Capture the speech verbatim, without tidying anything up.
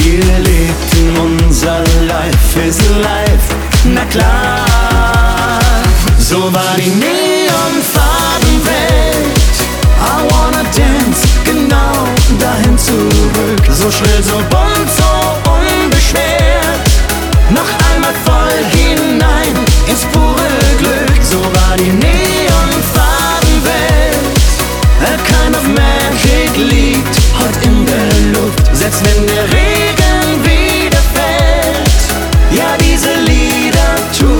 Wir lebten unser Life is life, na klar. So war die Neonfarbenwelt. I wanna dance, genau dahin zurück. So schrill, so bunt, so unbeschwert. Noch einmal voll hinein ins pure Glück. So war die Neonfarbenwelt. A kind of magic liegt heut in der Luft. Selbst wenn der Regen